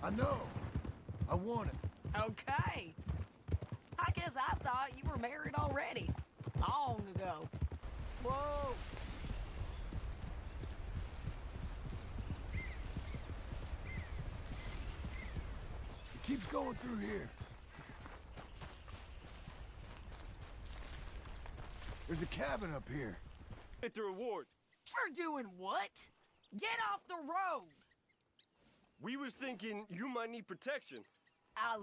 I know. I want it. Okay. I guess I thought you were married already. Long ago. Whoa. It keeps going through here. There's a cabin up here. Get the reward. For doing what? Get off the road! We was thinking you might need protection. I